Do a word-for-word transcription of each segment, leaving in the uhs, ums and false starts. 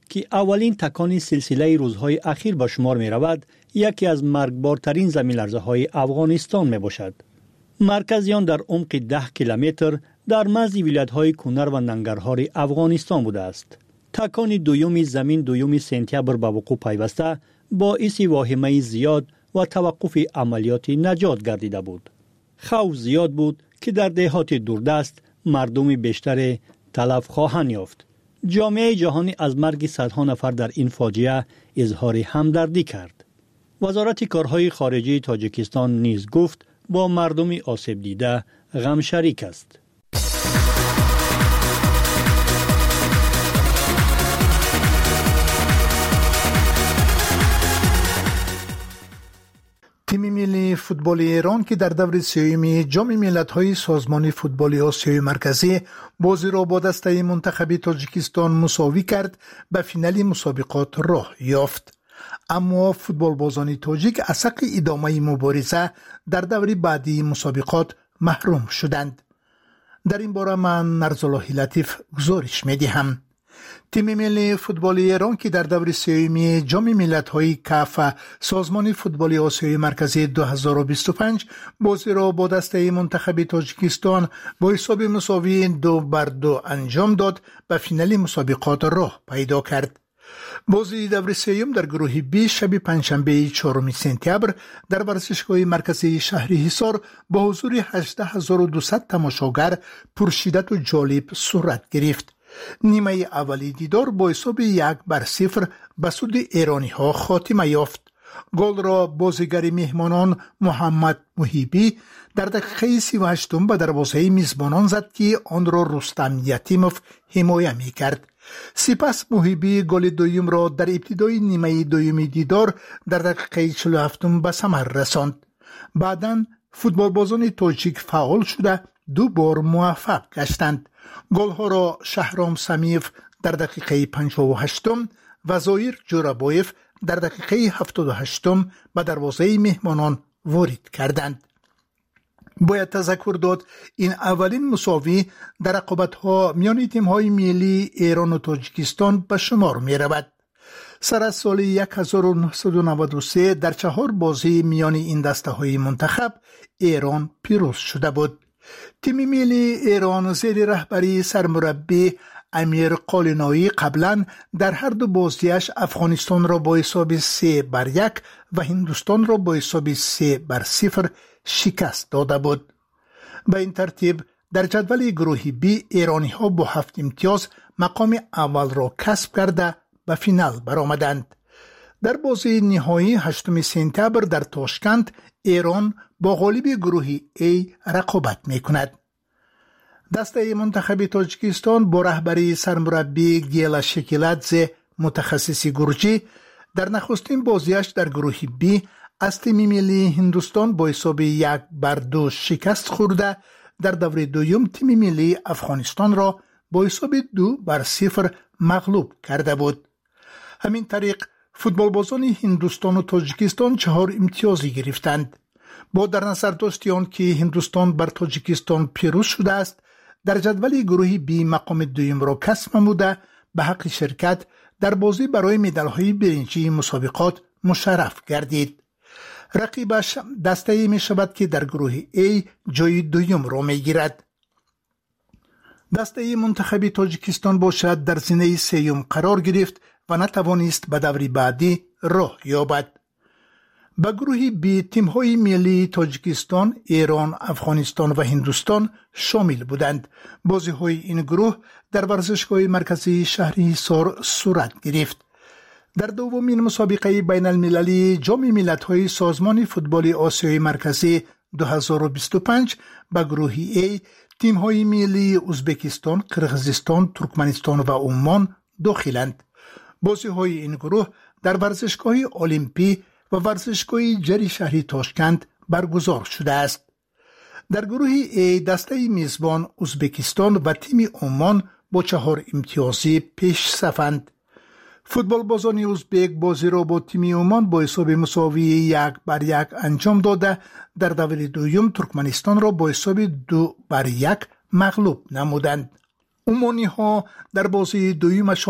که اولین تکان سلسله روزهای اخیر به شمار می رود، یکی از مرگبارترین زمین‌لرزه‌های افغانستان می باشد. مرکز آن در عمق ده کیلومتر در مرز ولایت‌های کنر و ننگرهار افغانستان بوده است. تکان دوم زمین دوم سپتامبر به وقوع پیوسته باعث واهمه زیاد و توقف عملیات نجات گردیده بود. خوف زیاد بود که در دهات دوردست مردم بیشتر تلف خواهند یافت. جامعه جهانی از مرگ صدها نفر در این فاجعه اظهار همدردی کرد. وزارت کارهای خارجه تاجیکستان نیز گفت با مردم آسیب دیده غم شریک است. تیم ملی فوتبال ایران که در دور سیوم جام ملت‌های سازمان فوتبال آسیای مرکزی بازی را با دسته منتخب تاجیکستان مساوی کرد، به فینال مسابقات راه یافت. اما فوتبال بازان تاجیک از حق ادامه مبارزه در دور بعدی مسابقات محروم شدند. در این باره من نرزالله لطیف گزارش می‌دهم. تیم ملی فوتبال ایران که در دور سیوم جام ملت‌های کاف سازمان فوتبال آسیای مرکزی دو هزار و بیست و پنج بازی را با دسته منتخب تاجیکستان با حساب مساوی دو بر دو انجام داد، به فینال مسابقات راه پیدا کرد. بازی دور سیوم در گروه بی شب پنجشنبه چهارم سپتامبر در ورزشگاه مرکزی شهر حصار با حضور هجده هزار و دویست تماشاگر پرشدت و جالب صورت گرفت. نیمه اولی دیدار با حساب یک بر صفر به سود ایرانی ها خاتمه یافت. گل را بازیگر مهمانان محمد محیبی در دقیقه سی و هشت به دروازه میزبانان زد که آن را رستم یتیموف حمایه می کرد. سپس محیبی گل دوم را در ابتدای نیمه دوم دیدار در دقیقه چهل و هفت به ثمر رساند. بعداً فوتبال بازان تاجیک فعال شده دو بار موفق گشتند. گل‌ها را شهرام سمیف در دقیقه پنجاه و هشت و زایر جورابایف در دقیقه هفتاد و هشت به دروازه مهمانان وارد کردند. باید تذکر داد این اولین مساوی در رقابت‌ها میان تیم‌های ملی ایران و تاجیکستان به شمار می‌رود. سر از سال هزار و نهصد و نود و سه در چهار بازی میان این دسته‌های منتخب ایران پیروز شده بود. تیم ملی ایران زیر رهبری سرمربی امیر قالینایی قبلا در هر دو بازیش افغانستان را با حساب سه بر یک و هندوستان را با حساب سه بر صفر شکست داده بود. به این ترتیب در جدول گروه بی ایرانی ها با هفت امتیاز مقام اول را کسب کرده به فینال برآمدند. در بازی نهایی هشتم سپتامبر در تاشکند ایران با غالب گروه A رقابت میکند. دسته منتخب تاجیکستان با رهبری سرمربی گیلا شکیلادزه متخصص گرجی در نخستین بازیش در گروه B از تیم ملی هندوستان با حساب یک بر دو شکست خورده، در دور دوم تیم ملی افغانستان را با حساب دو بر صفر مغلوب کرده بود. همین طریق فوتبال بازان هندوستان و تاجیکستان چهار امتیازی گرفتند. با در نظر داشتی آن که هندوستان بر تاجیکستان پیروز شده است، در جدول گروه بی مقام دوم را کسب نموده به حق شرکت در بازی برای مدال‌های برنجی مسابقات مشرف گردید. رقیبش دسته می شود که در گروه A جای دوم را می گیرد. دسته منتخب تاجیکستان باشد در زینه سیوم قرار گرفت و نتوانست به دور بعدی راه یابد. به گروه بی تیم‌های ملی تاجیکستان، ایران، افغانستان و هندوستان شامل بودند. بازی‌های این گروه در ورزشگاه مرکزی شهر حصار صورت گرفت. در دومین مسابقه بین المللی جام ملت‌های سازمان فوتبال آسیای مرکزی دو هزار و بیست و پنج به گروه A تیم‌های ملی ازبکستان، قرقیزستان، ترکمنستان و عمان داخلند. بازی‌های این گروه در ورزشگاه المپی و ورزشگاه جری شهری تاشکند برگزار شده است. در گروه A دسته میزبان ازبکستان و تیم عمان با چهار امتیازی پیش صفند. فوتبال بازان ازبک بازی را با تیم عمان با حساب مساوی یک بر یک انجام داده، در دور دوم ترکمنستان را با حساب دو بر یک مغلوب نمودند. عمانی ها در بازی دویمشان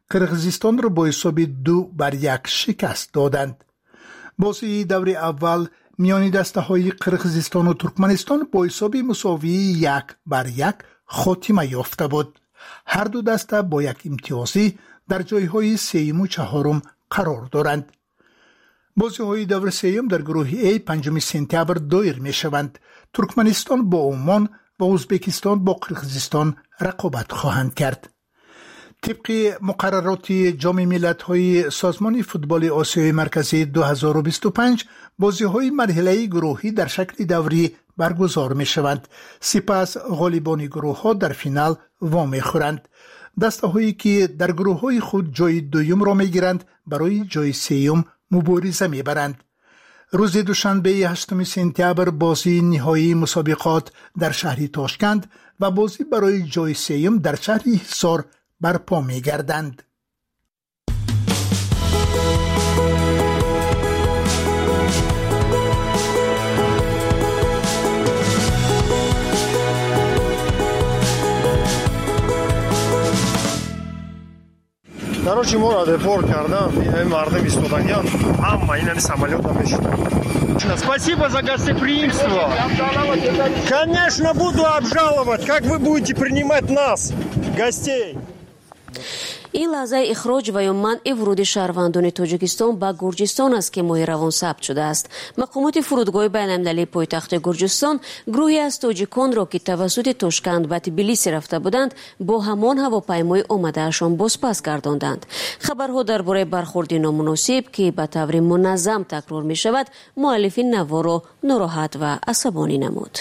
قرقیزستان را با حساب دو بر یک شکست دادند. بازی دور اول میان دسته های قرقیزستان و ترکمنستان با حساب مساوی یک بر یک خاتمه یافته بود. هر دو دسته با یک امتیازی در جایهای سوم و چهارم قرار دارند. بازی های دور سوم در گروه ای پنجم سپتامبر دایر می شوند. ترکمنستان با عمان و ازبکستان با قرقیزستان رقابت خواهند کرد. طبق مقررات جام ملت‌های سازمان فوتبال آسیای مرکزی دو هزار و بیست و پنج بازی‌های مرحله گروهی در شکل دوری برگزار می‌شوند. سپس غالبان گروه‌ها در فینال وام می‌خورند. دسته‌هایی که در گروه‌های خود جای دوم را می‌گیرند برای جای سوم مبارزه می‌برند. روز دوشنبه هشتم سپتامبر بازی نهایی مسابقات در شهر تاشکند و بازی برای جای سوم در شهر حصار برپا می گردند. Короче, мора депорт кардан, ин мардам истодагиан, ҳама инами самолёта мешуданд. Спасибо за гостеприимство. Конечно, буду обжаловать. Как вы будете принимать нас, гостей? این لحظه اخراج و یا منع ورود شهروندان تاجیکستان به گرجستان است که ماه روان ثبت شده است. مقامات فرودگاه بین‌المللی پایتخت گرجستان گروهی از تاجیکان را که توسط تاشکند و تبلیس رفته بودند با همان هواپیمای آمده‌شان بازپس گرداندند. خبرها درباره برخورد نامناسب که به طور منظم تکرار می شود مؤلف نوا را ناراحت و عصبانی نمود.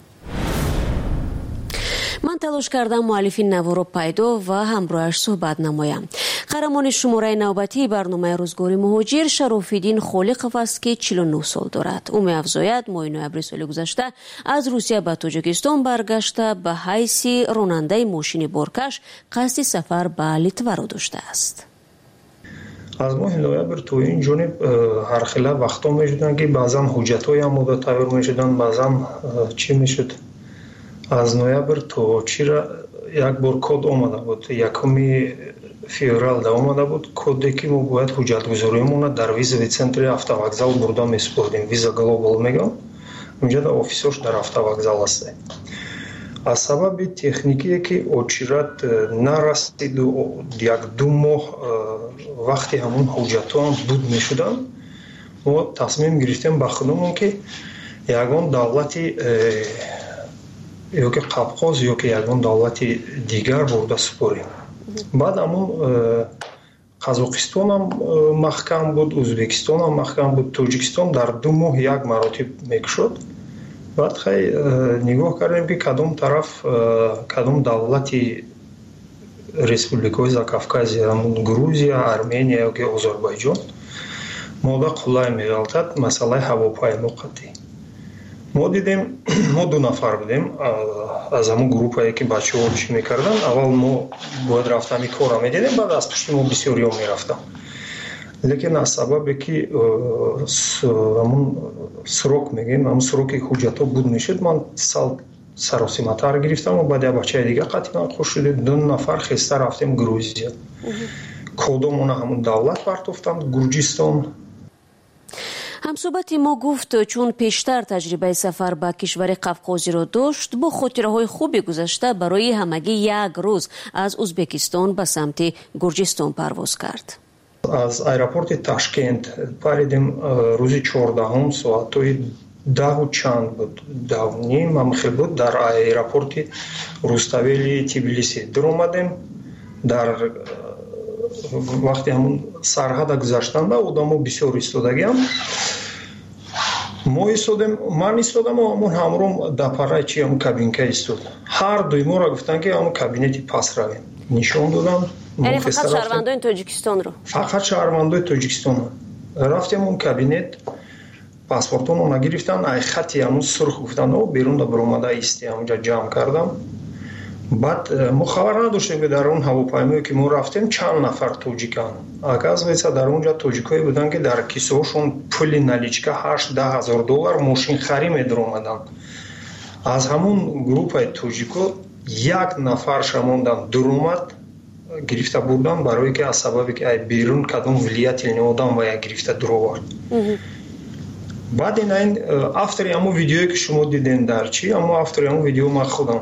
من تلاش کردم مؤلف نوا را پیدا و همراهش صحبت نمایم. قهرمان شماره نوبتی برنامه روزگار مهاجر شراف‌الدین خالقов است که چهل و نه سال دارد. او می‌افزاید ماه نوامبر سال گذشته از روسیه به تاجیکستان برگشته به حیث راننده ماشین بارکش قصد سفر به لیتوا را داشته است. از ماه نوامبر تو این جانب هر خیلی وقتا می‌شدن که بعضا حجت‌های آماده تیار می‌شدن، بعضا چی می‌شد؟ از نوامبر تو چرا یک بار کد آمده بود، یکمی فеврал دا آمده بود کدی که ما باید حجت گذاریمون در ویزا центр автовокзал برده میسپردیم. ویزا گلوبال میگم، اونجا در آفیسش در автовокзал است. از سبب تکنیکی که اوچرات نرسید و یک دو ماه وقتی همون حجت هم بود میشدن، ما تصمیم گرفتیم با خودمون که یگان دولتی یا که قبقاز یا که یگان دولتی دیگر برده سپاریم. بعد همون قزاقستان هم محکم بود، ازبکستان هم محکم بود، تاجیکستان در دو ماه یک مراتب میکشد. بعد خیلی نگاه کردیم که کدام طرف کدام دولتی республикаи Закавказья, Грузия, Армения yoki Ozarbayjon moda qulay me'yorda masalai havopoyma qat'iy. ما دیدیم ما دو نفر بودیم از همون گروهی که بچه‌ها چی می‌کردن. اول ما باید رفتن کارا می‌دیدیم، بعد از پشت ما بسیاری ها می‌رفتن. لیکن از سببی که همون سروک میگیم، همون سروکی حجتا بود میشد، من سال سراسیمتر گرفتم و بعد بچه دیگه قطعا خوش شده دو نفر خسته رفتیم گروزیا. کدومون همون دولت برتفتن گرجستان. همصحبت ما گفت چون پیشتر تجربه سفر به کشور قفقازی را داشت، با خاطره های خوبی گذشته برای همگی یک روز از ازبکستان به سمت گرجستان پرواز کرد. از ایرپورت تاشکند پریدیم روزی چهاردهم ساعتای ده و چند بود، ده و نیم هم خیلی بود. در ایرپورت روستاویلی تبلیسی در اومدیم. در وقتی همون سرحد گذاشتن و آدم‌ها بسیار ایستادگیم. ما ایستادیم، من ایستادم و همون همون در پره چی همون کابینکه ایستاد. هر دوی ما را گفتن که همون کابینتی پس رویم. نشان دادم. یعنی فقط شهروندان تاجیکستان رو؟ فقط شهروندان تاجیکستان رو. رفتیم اون کابینت، پاسپورتون رو نگرفتن، ای خطی همون سرخ گفتن و بیرون دا برامده ایستی همونجا جمع کردم. بعد ما خبر نداشتیم که در اون هواپیمایی که ما رفتیم چند نفر تاجیکان. اکاز در اونجا تاجیکایی بودن که در کیسه هاشون پول نالیچکا هشت ده هزار دلار ماشین خری میدر اومدن. از همون گروه تاجیکا یک نفر شموندن در اومد гирифта бурдам барое ки аз сабабе ки ай берун кадом вилиятилни одам ва я гирифта дуровард. баъд ин айн автори ҳамо видеое ки шумо диден дар чи ҳамо автори ҳамо видео ман худам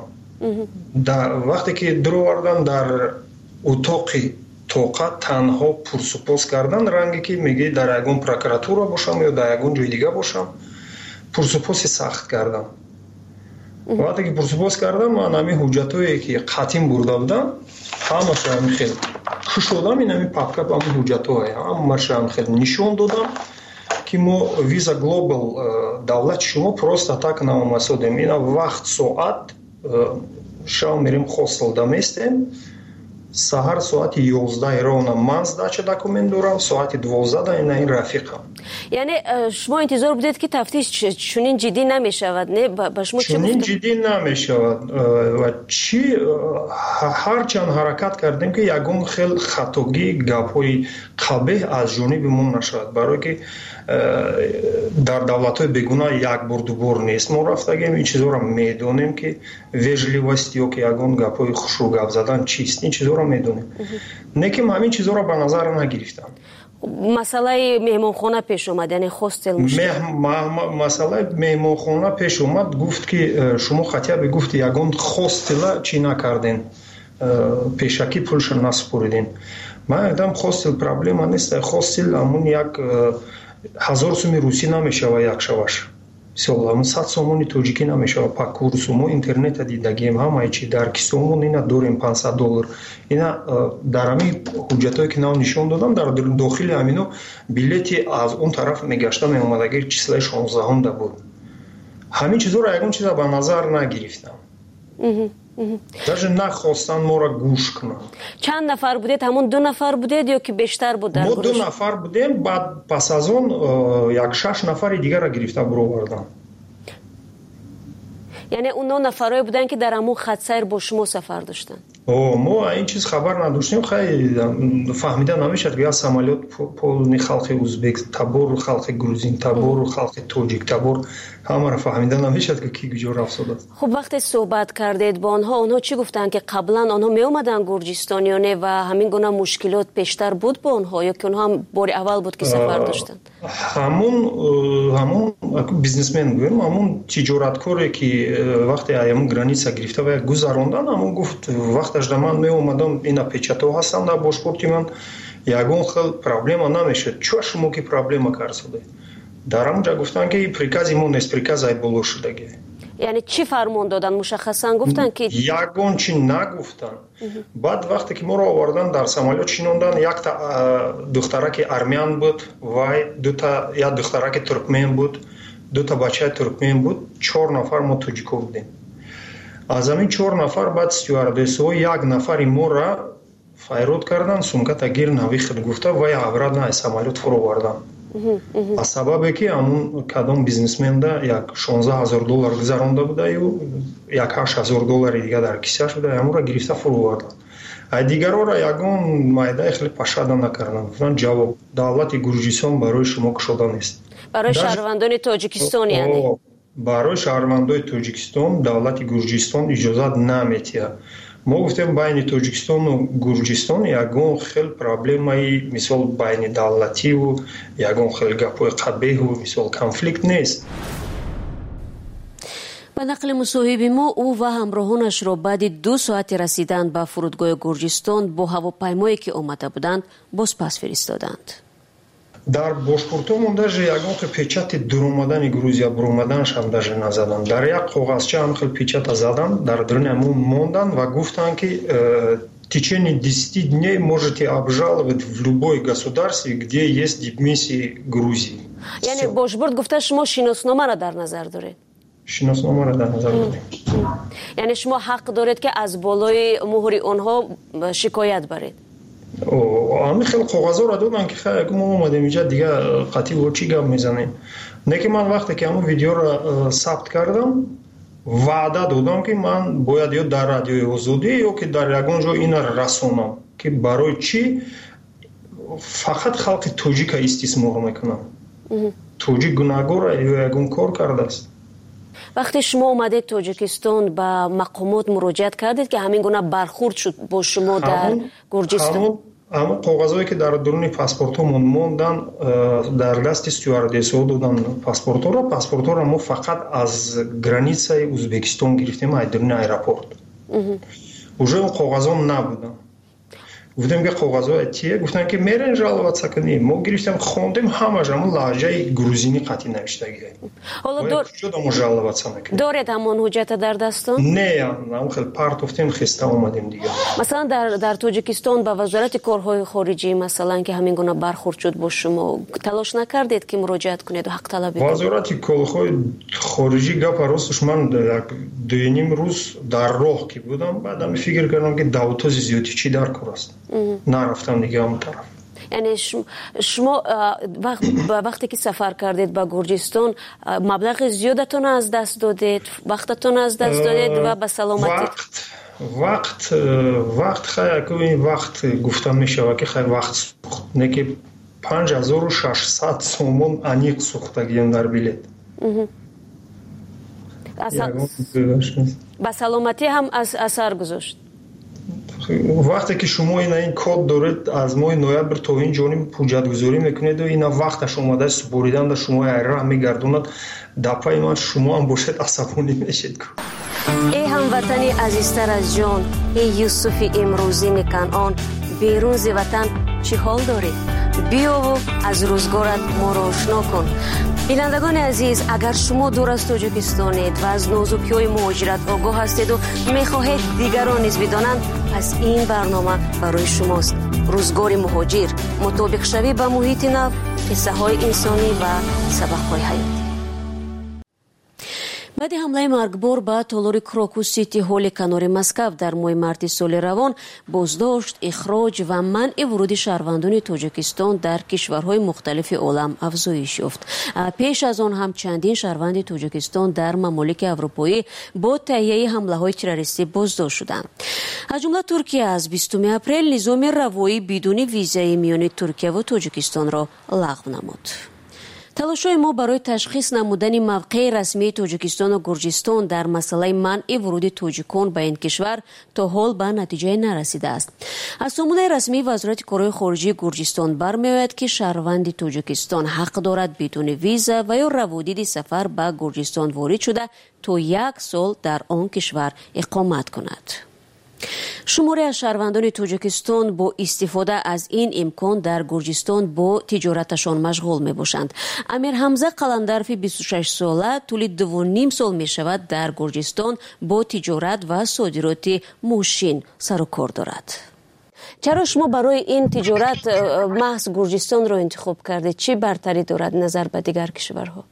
вақте ки дуровардам дар утоқи тоқа танҳо пурсупос кардан ранге ки меги дар ягон прокуратура бошам ё дар ягон ҷои дига бошам пурсупоси сахт кардам. вақте ки пурсупос кардам ман ҳамин ҳуҷҷатое ки қатъин бурда будам ҳамаша ҳамин хел кушодам ин ҳамин папка ҳамин ҳуҷҷатое ҳамаша ҳамин хел нишон додам ки мо Visa Global давлати шумо просто так наомасодем ина вақт соат шам мерем хостелда местем саҳар соати ёздаҳ рона ман сдача документ дорам соати двоздаҳ ина ин рафиқам. яъне шумо интизор будед ки тафтиш чунин ҷиддӣ намешавад не ба шумо чӣ чунин ҷиддӣ намешавад ва чӣ ҳарчанд ҳаракат кардем ки ягон хел хатогӣ гапҳои қабеҳ аз ҷониби мо нашавад барое ки дар давлатҳои бегуна як бор дубор нест мо рафтагем ин чизоро медонем ки вежливост ё ки ягон гапҳои хушрӯ гап задан чист ин чизоро медонем лекин ҳамин чизоро ба назар нагирифтам. масъалаи меҳмонхона пеш омад яъне хостел масъалаи меҳмонхона пеш омад гуфт ки шумо хотя бы гуфт ягон хостела чӣ накарден пешакӣ пулша наспуриден. ман гуфтам хостел проблема нест хостел ҳамун як ҳазор сӯми русӣ намешава як шаваш мисол ҳамун сад сомони тоҷикӣ намешава пак курсу мо интернета дидагем ҳамаи чи дар кисомон ина дорем пансад доллар ина дар ҳамин ҳуҷҷатое ки нав нишон додам дар дохили ҳамино билети аз он тараф мегашта меомадагир числаи шонздаҳумда буд. ҳамин чизоро ягон чиза ба назар нагирифтам даже нахостанд моро гӯш кунанд. чанд нафар будед ҳамон ду нафар будед ё ки бештар буд? мо ду нафар будем баъд пас аз он як шаш нафари дигара гирифта буровардам. яъне оно нафарое буданд ки дар ҳамон хатсайр бо шумо сафар доштанд? о мо ин чиз хабар надоштем хеле фаҳмида намешад ки аз самолёт полни халқи узбек табор халқи грузин табор халқи тоҷик табор ҳамаро фаҳмида намешад ки ки куҷо рафтодааст. хуб вақте суҳбат кардед бо онҳо онҳо чӣ гуфтанд ки қаблан онҳо меомаданд гурҷистон ё не ва ҳамин гуна мушкилот пештар буд бо онҳо ё ки онҳо ҳам бори аввал буд ки сафар доштанд? ҳамун ҳамун бизнесмен гӯем ҳамун тиҷораткоре ки вақте ҳамун граница гирифта ва гузаронданд ҳамун гуфт вақташ да ман меомадам ина печатҳо ҳастанд дар бошпорти ман ягон хел проблема намешад чӯ шумо ки проблема карсодаед дар ҳамунҷа гуфтанд ки прикази мо нест прикази айболо шудаги. яъне чӣ фармон доданд мушаххасан гуфтанд ки ягон чӣ нагуфтанд. баъд вақте ки моро овардан дар самолёт шинондан якта духтараки армян буд вай дута як духтараки туркмен буд дута бачаи туркмен буд чор нафар мо тоҷико будем. аз ҳамин чор нафар баъд стюардессаҳо як нафари моро файрод кардан сумката гир навихт гуфта вай обратно аз самолёт фуровардан аз сабабе ки ҳамун кадом бизнесмenda як шонздаҳ ҳазор доллар гузаронда будаю як ҳашт ҳазор доллари дига дар кисааш буда ҳамуро гирифта фуровардан. ай дигароро ягон майдаи хеле пашада накардан гуфтанд ҷавоб давлати гурҷистон барои шумо кушода нест барои шаҳрвандони тоҷикистон яъне барои шаҳрвандои тоҷикистон давлати гурҷистон иҷозат наметиҳад. мо гуфтем байни тоҷикистону гурҷистон ягон хел проблемаи мисол байни давлативу ягон хел гапҳои қабеҳу мисол конфликт нест. ба нақли мусоҳиби мо ӯ ва ҳамроҳонашро баъди ду соати расидан ба фурудгоҳи гурҷистон бо ҳавопаймое ки омада буданд бозпас фиристоданд. дар бошпортомон даже ягон хел печати дуромадани грузия буромаданашам даже назадам. дар як коғазча ҳам хел печата задам дар дурни ҳамон мондан ва гуфтанд ки в течение десяти дней можете обжаловать в любое государстве где есть дипмиссии Грузии. яъне бошбурд гуфта шумо шиносномаро дар назар доред? шиносномаро дар назар дорем. яъне шумо ҳақ доред ки аз болои муҳри онҳо шикоят баред? ҳамин хел коғазоро доданд ки хай мо омадем инҷа дига қатъи бо чӣ гап мезанем. лекин ман вақте ки ҳамон видеоро сабт кардам ваъда додам ки ман бояд ё дар радиои озодӣ ё ки дар ягон ҷо инаро расонам ки барои чӣ фақат халқи тоҷика истисмор мекунам. тоҷик гунаҳгора ё ягон кор кардааст. وقتی شما اومدید تاجیکستان با مقامات مراجعت کردید که همین گونه برخورد شد با شما در گرجستان؟ اما کاغذایی که در درون پاسپورتمون موندن در دست استوردس‌ها دادن پاسپورت را پاسپورت را ما فقط از گرانیسه ازبکستان گرفتیم از درون ایرپورت. уже اون کاغذا نبودن. گفتم که کاغذها چیه؟ گفتن که میرن жаловаться کنیم. ما گرفتیم خوندیم همه جمع لهجه گروزینی قطعی نوشتگی. حالا دور شدم жаловаться نکنیم. دارید همون حجت در دستان؟ نه، اون خیلی پارت افتیم خسته اومدیم دیگه. مثلا در در تاجیکستان با وزارت کارهای خارجی مثلا که همین گونه برخورد شد با شما تلاش نکردید که مراجعت کنید و حق طلبی کنید؟ وزارت کارهای خارجی گپ راستش من دو نیم روز در راه کی بودم بعدم فکر کردم که داوطلب زیادی چی در کار است. نرفتم دیگه اون طرف. یعنی شما وقت وقتی که سفر کردید به گرجستان مبلغ زیادتون از دست دادید، وقتتون از دست دادید و به سلامتی وقت وقت وقت خیلی که این وقت گفتم میشه که خیلی وقت سوخت نه که پنج هزار و ششصد سومون انیق سوختگیم در بلیت. به سلامتی هم اثر گذاشت. وقتی که شما این این کد دارید از ماه نوامبر تا این جانب حجت گذاری میکنید و اینا وقتش اومده سپوریدن در شما ایران میگردوند دپای من شما هم باشد عصبانی میشید. ای هموطنی عزیزتر از جان، ای یوسف امروزین کنعان، بیرون ز وطن چی حال داری؟ بیا و از روزگارت ما را آشنا کن. بینندگان عزیز، اگر شما دور از تاجیکستانید و از نازکی‌های مهاجرت آگاه هستید و می‌خواهید دیگران نیز بدانند، پس این برنامه برای شماست. روزگار مهاجر، مطابق شوی با محیط نو، قصه‌های انسانی و سبق‌های حیاتی. بعد حمله مرگبار به تالار کراکوس سیتی هال کنار مسکو در ماه مارت سال روان، بازداشت، اخراج و منع ورود شهروندان تاجیکستان در کشورهای مختلف عالم افزایش یافت. پیش از آن هم چندین شهروند تاجیکستان در ممالک اروپایی با تهیه حمله‌های تروریستی بازداشت شدند. از جمله ترکیه از بیستم اپریل نظام روایی بدون ویزای میان ترکیه و تاجیکستان را لغو نمود. تلاش‌های ما برای تشخیص نمودن موقع رسمی تاجیکستان و گرجستان در مسئله منع ورود تاجیکان به این کشور تا حال به نتیجه نرسیده است. از سامانه رسمی وزارت کارهای خارجی گرجستان برمی‌آید که شهروند تاجیکستان حق دارد بدون ویزا و یا روادید سفر به گرجستان وارد شده تا یک سال در آن کشور اقامت کند. شماری از شهروندان تاجیکستان با استفاده از این امکان در گرجستان با تجارتشان مشغول می باشند. امیر حمزه قلندرفی بیست و شش ساله طول دو و نیم سال می شود در گرجستان با تجارت و صادرات ماشین سر و کار دارد. چرا شما برای این تجارت محض گرجستان را انتخاب کردید؟ چه برتری دارد نظر به دیگر کشورها؟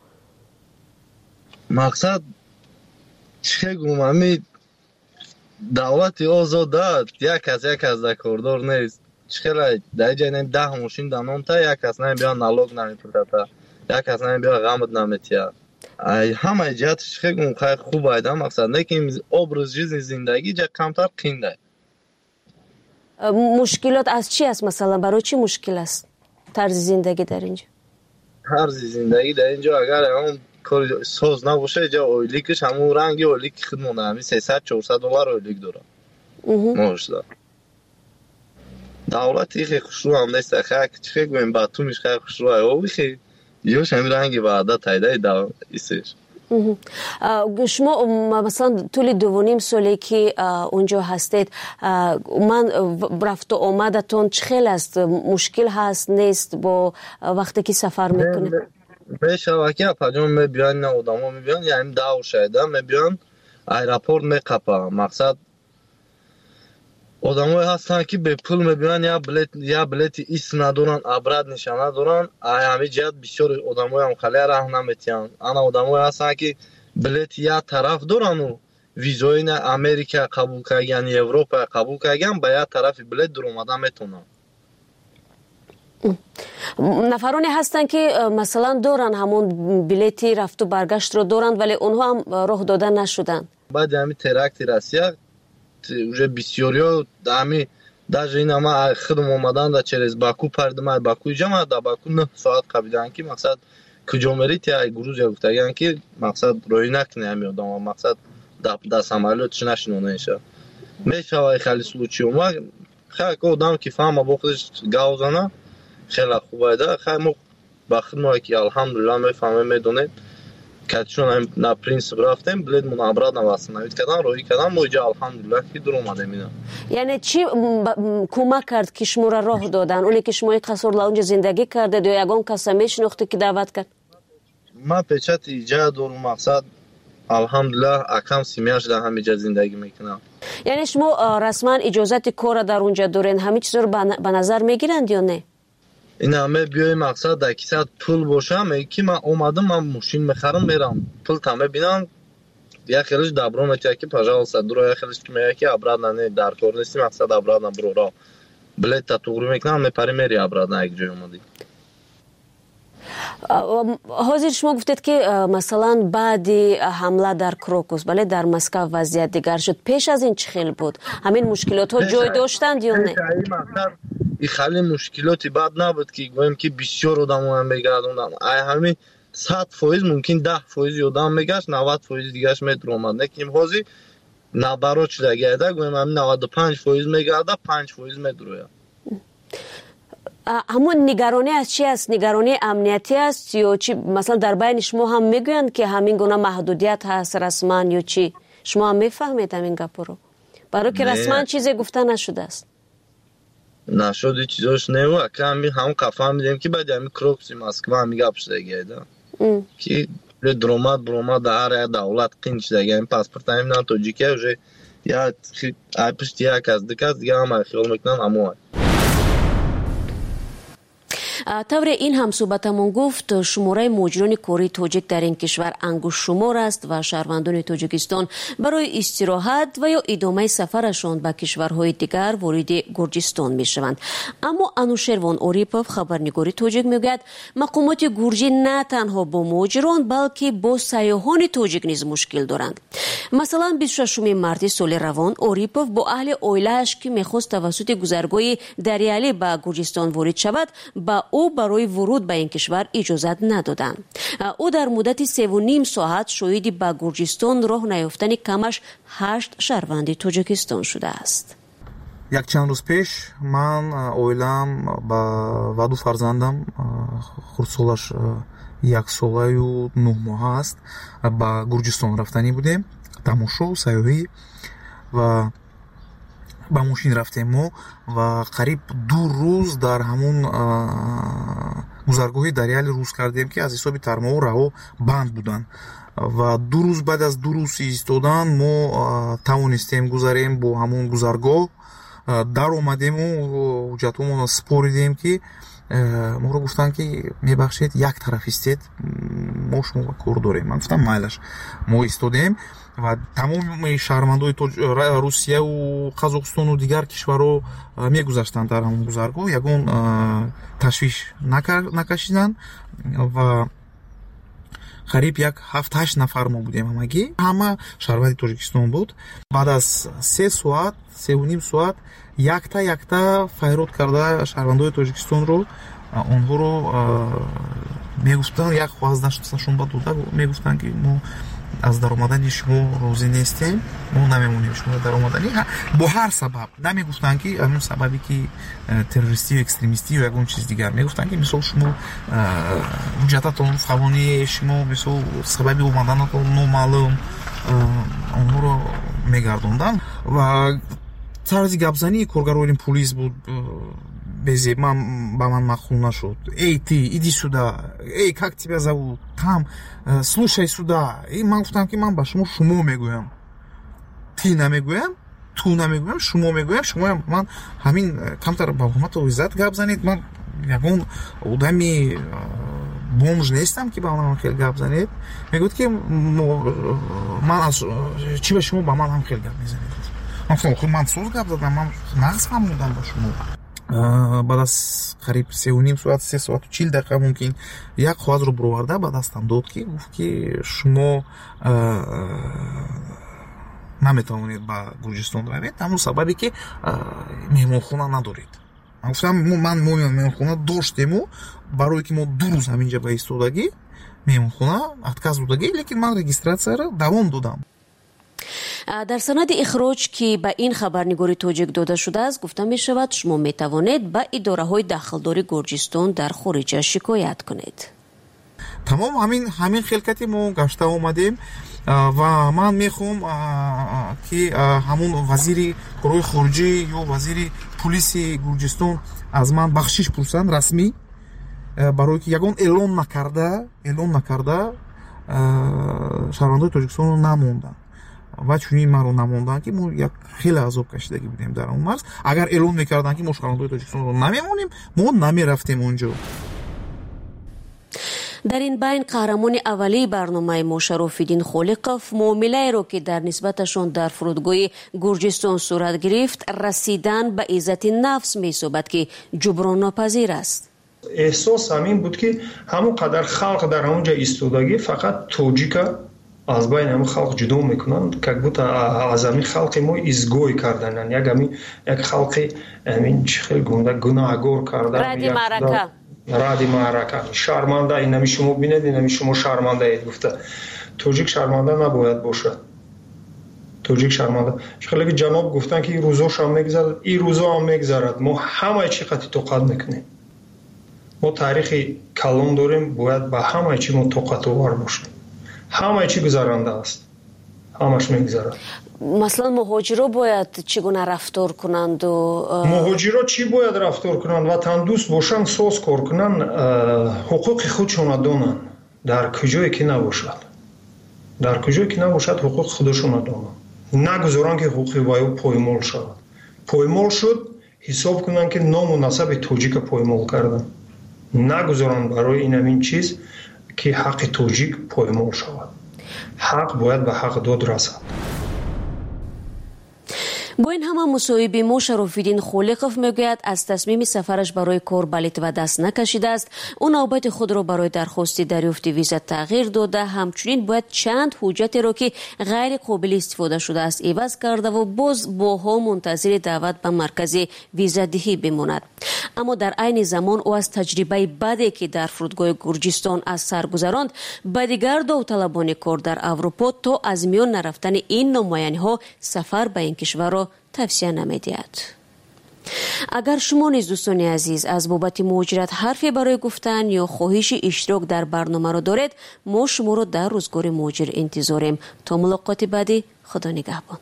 مقصد چه گوممی دولت آزاده یک از یک از کاردار نیست. چخیلی در جای نیم ده ماشین دانم تا یک از نیم بیا نالوگ نمیپرده تا یک از نیم بیا غمت نمیتیا. همه جهتش خیلی خیلی خوب ایده. مقصد نه که obraz жизни زندگی جا کمتر قینده. مشکلات از چی است مثلا؟ برای چی مشکل است طرز زندگی در اینجا؟ طرز زندگی در اینجا اگر اون کار ساز نباشه جا اویلیکش همون رنگی اویلیک خود مونده همی سیصد چهارصد دلار اویلیک داره ماهش داره. دولتی خیلی خوشرو هم نیست. خیلی خیلی گویم باتومیش خیلی خوشرو اوی خیلی یوش همی رنگی بعدا تایده دو ایستش. شما مثلا طول دو و نیم سالی که اونجا هستید، من رفت و آمدتون چه خیلی است؟ مشکل هست نیست با وقتی که سفر میکنید؟ میشه که پجام میبیان نه آدما میبیان یعنی داو شده میبیان ایرپورت میقپه. مقصد آدمایی هستن که به پول میبیان یا بلیت یا بلیت ایست ندارن، ابرد نشانه دارن. همین جهت بسیار آدمایی هم خیلی راه نمیتیان. انا آدمایی هستن که بلیت یا طرف دارن و ویزای نه امریکا قبول کردن یا اروپا قبول کردن به یا طرف بلیت در اومدن میتونن. نفرانی هستن که مثلا دارن همون بلیتی رفت و برگشت رو دارن ولی اونها هم راه دادن نشدن. بعد همین ترکتی رسیا уже بسیاریا دمی даже این اما خودم اومدن در چرز باکو پردم باکو جمع در باکو نه ساعت قبیدن که مقصد куҷо мерид я Грузия гуфтаган ки мақсад роинак намеодам ва мақсад да самолётш нашинонеша мешава хали случаиума хак одам ки фаҳма бо худаш гавзана хела хубайда хаймо ба хидмат ки алҳамдулилла мефаҳме медонед катишон на принцип рафтем билетмон обратно восстановить кардан роҳӣ кардан мо иҷа алҳамдулилла ки дур омадем ина яъне чӣ кӯмак кард ки шуморо роҳ додан оне ки шумо қасор лаунҷа зиндагӣ кардед ё ягон каса мешинохте ки даъват кард ман печати иҷа дорум мақсад алҳамдулилла акам семьяш дар ҳамиҷа зиндагӣ мекунам яъне шумо расман иҷозати корро дар онҷа дорен ҳамин чизро ба назар мегиранд ё не ина ме биёи мақсад дар кисат пул бошам ки ман омадам ман мошин мехарам мерам пул там мебинам як хелиш дабро метия ки пожалуйста дуро як хелиш ки мея ки обратно не дар кор нести мақсад обратно буро билета туғри мекунам мепари мери обратно як ҷой омадӣ ҳозир шумо гуфтед ки масалан баъди ҳамла дар Крокус бале дар Москва вазъият дигар шуд пеш аз ин чӣ хел буд ҳамин мушкилотҳо ҷой доштанд ё не и хали мушкилоти бад набуд ки гӯем ки бисёр одамон мегардонданд ай ҳамин сад фоиз мумкин даҳ фоизи одам мегашт навад фоизи дигараш медуромад лекин ҳозир набарот шуда гайда гӯем ҳамин наваду панҷ фоиз мегарда панҷ фоиз медурояд ҳамон нигаронӣ аз чи аст нигаронии амниятӣ аст ё чи масалан дар байни шумо ҳам мегӯянд ки ҳамин гуна маҳдудият ҳаст расман ё чи шумо ҳам мефаҳмед ҳамин гапҳоро барои ки расман чизе гуфта нашудааст нашуди чизош неу аками ҳам кафаҳмидем ки баъди ҳами Крокуси Москва ҳами гап шудагида ки дуромад буромад дар ҳар давлат қин шудаги ҳами паспорта ҳамин тоҷикия уже я ай пишти як аз дикас дига ҳама хиёл мекунанд ҳамон тавре ин ҳам суҳбатамон гуфт шумораи муҳоҷирони кории тоҷик дар ин кишвар ангушшумор аст ва шаҳрвандони Тоҷикистон барои истироҳат ва ё идомаи сафарашон ба кишварҳои дигар вориди Гурҷистон мешаванд. Аммо Анушервон Орипов, хабарнигори тоҷик, мегӯяд мақомоти гурҷӣ на танҳо бо муҳоҷирон балки бо сайёҳони тоҷик низ мушкил доранд. Масалан бисту шашуми марти соли равон Орипов бо аҳли оилааш ки мехост тавассути гузаргоҳи Дариалӣ ба Гурҷистон ворид шавад ба ӯ барои вуруд ба ин кишвар иҷозат надоданд. ӯ дар муддати севу ним соат шоҳиди ба Гурҷистон роҳ наёфтани камаш ҳашт шаҳрванди Тоҷикистон шудааст. Якчанд рӯз пеш ман оилаам ва ду фарзандам хурдсолаш яксолаю нӯҳ моҳа аст ба Гурҷистон рафтанӣ будем тамошо сайёҳӣ ва ба мошин рафтем мо ва қариб ду рӯз дар ҳамун гузаргоҳи Дариалӣ рӯз кардем ки аз ҳисоби тармоҳо раҳо банд буданд ва ду рӯз баъд аз ду рӯз истодан мо тавонистем гузарем бо ҳамун гузаргоҳ дар омадему ҳуҷҷатҳоамонро споридем ки моро гуфтанд ки мебахшед як тарафистед мо шумо кор дорем. Ман гуфтам майлаш. Мо истодем ва тамоми шаҳрвандои Русияу Қазоқистону дигар кишварҳо мегузаштанд дар ҳамон гузаргоҳ, ягон ташвиш накашиданд ва қариб як ҳафт ҳашт нафар мо будем ҳамагӣ. Ҳама шаҳрванди Тоҷикистон буд. Баъд аз се соат севу ним соат якта якта файрод карда шаҳрвандои Тоҷикистонро онҳоро мегуфтанд як хваздашон ба дода мегуфтанд ки мо аз даромадани шумо розӣ нестем, мо намемонем шумо даромадани бо ҳар сабаб. Намегуфтанд ки ҳамон сабаби ки террористӣ ё экстремистӣ ё ягон чиз дигар. Мегуфтанд ки мисол шумо ҳуҷҷататон фавони шумо мисол сабаби омаданатон номаълум, онҳоро мегардонданд ва тарзи гапзании коргарони полис буд безеб. Ман ба ман махул нашуд. Эй ты, иди сюда. Эй, как тебя зовут? Там, слушай сюда. И ман гуфтам ки ман ба шумо шумо мегӯям. Ти намегӯям, ту намегӯям, шумо мегӯям. Шумо ман ҳамин камтар ба ҳурмату иззат гап занед. Ман ягон одами бомж нестам ки ба ман хел гап занед. Мегӯяд ки ман аз чи ба шумо ба ман ҳам хел гап мезанед. Ман гуфтам ман соз гап задам, ман нағз фаҳмидам ба шумо. баъд аз қариб севу ним соат се соату чил дақиқа мумкин як хоҳазро буроварда ба дастам дод ки гуфт ки шумо наметавонед ба Гурҷистон равед ҳамон сабабе ки меҳмонхона надоред. Ман гуфтам ман меҳмонхона доштему барое ки мо ду рӯз ҳаминҷа ба истодагӣ меҳмонхона отказ будагӣ, лекин ман регистратсияро давом додам. дар санади ихроҷ ки ба ин хабарнигори тоҷик дода шудааст гуфта мешавад шумо метавонед ба идораҳои дахлдори Гурҷистон дар хориҷа шикоят кунед. тамом ҳамин ҳамин хелкати мо гашта омадем ва ман мехоҳам ки ҳамун вазири корои хориҷӣ ё вазири пулиси Гурҷистон аз ман бахшиш пурсанд расмӣ, барое ки ягон эълон накарда эълон накарда шаҳрвандои Тоҷикистонро намонданд ва чунин маро намонданд ки мо як хеле азоб кашидагӣ будем дар он марз. агар эълон мекарданд ки мо шаҳрвандои Тоҷикистонро намемонем, мо намерафтем онҷо. дар ин байн қаҳрамони аввалии барномаи мо Шарофиддин Холиқов муомилаеро ки дар нисбаташон дар фурудгоҳи Гурҷистон сурат гирифт расидан ба иззати нафс меҳисобад ки ҷуброннопазир аст. эҳсос ҳамин буд ки ҳамон қадар халқ дар онҷа истодагӣ фақат тоҷика аз байни ҳамин халқ ҷудо мекунанд, как будто аз ҳамин халқи мо изгой кардананд, як ҳамин як халқи ҳамин чӣ хел гунда гунаҳгор кардан, ради маърака ради маърака шарманда. инами шумо бинед, инами шумо шармандаед гуфта. тоҷик шарманда набояд бошад. тоҷик шарманда шахалаги ҷаноб гуфтанд ки ин рӯзошам мегзарад, ин рӯзо ҳам мегзарад. мо ҳамаи чӣ қадри тоқат мекунем. мо таърихи калон дорем, бояд ба ҳамаи чӣ мо тоқатовар бошем. ҳамаи чӣ гузаранда аст, ҳамаш мегзарад. маслан муҳоҷиро бояд чӣ гуна рафтор кунанду муҳоҷиро чӣ бояд рафтор кунанд? ватандӯст бошанд, соз кор кунанд, ҳуқуқи худшона донанд. дар куҷое ки набошад дар куҷое ки набошад ҳуқуқи худшона донанд. нагузоранд ки ҳуқуқи ваё поймол шавад. поймол шуд, ҳисоб кунанд ки ному насаби тоҷика поймол карданд. нагузоранд барои ин ҳамин чиз ки ҳаққи тоҷик поймол шавад. ҳақ бояд ба ҳақ дод расад. бо ин ҳама мусоҳиби мо Шарофиддин Холиқов мегӯяд аз тасмими сафараш барои кор ба Литва даст накашидааст. ӯ навбати худро барои дархости дарёфти виза тағйир дода, ҳамчунин бояд чанд ҳуҷҷатеро ки ғайриқобили истифода шудааст иваз кардаву боз боҳо мунтазири даъват ба маркази визадиҳӣ бимонад. аммо дар айни замон ӯ аз таҷрибаи баде ки дар фурудгоҳи Гурҷистон аз сар гузаронд ба дигар довталабони кор дар Аврупо то аз миён нарафтани ин номояниҳо сафар ба ин кишварро тавсия намедиҳад. агар шумо низ дӯстони азиз аз бобати муҳоҷират ҳарфе барои гуфтан ё хоҳиши иштирок дар барномаро доред, мо шуморо дар рӯзгори муҳоҷир интизорем. то мулоқоти баъдӣ, худо нигаҳбон.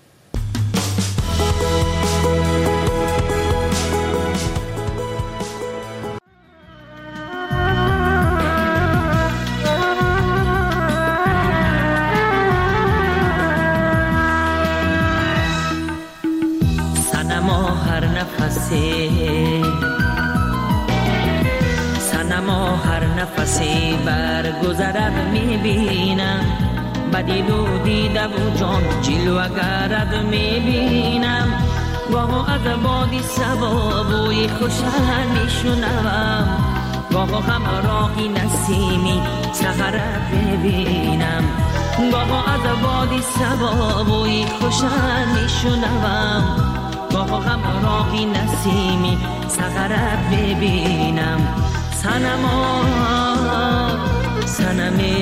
سنما هر نفسی برگذرد میبینم، بدی دو دیده و جان جلوه گرد میبینم. گاه از بادی سبا بوی خوشن میشنوم، گاه همراهی نسیمی سحرت میبینم. گاه از بادی سبا بوی خوشن میشنوم، گاه همراهی نسیمی سحرت میبینم. سنما سنمی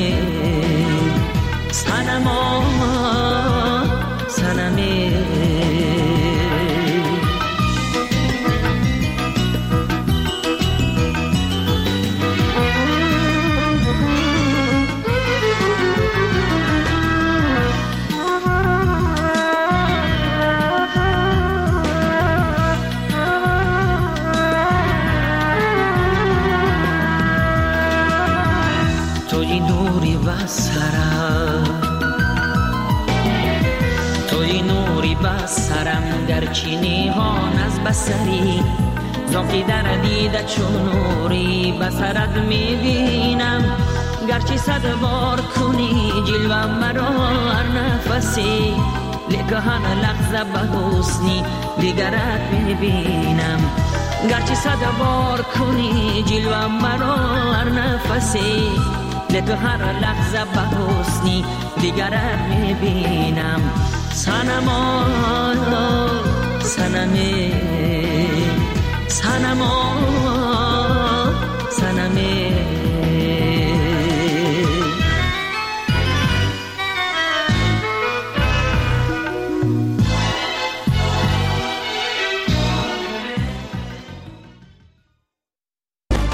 سنما سنمی سرم گرچه نیهان از بسری، زاقی در دیده چون نوری بسرت میبینم. گرچه صد بار کنی جلوه مرا هر نفسی، لیکن هر لحظه به حسنی دیگرت میبینم. گرچه صد بار کنی جلوه مرا هر نفسی، لیکن هر لحظه به حسنی دیگرت میبینم. سنما سنمی سنما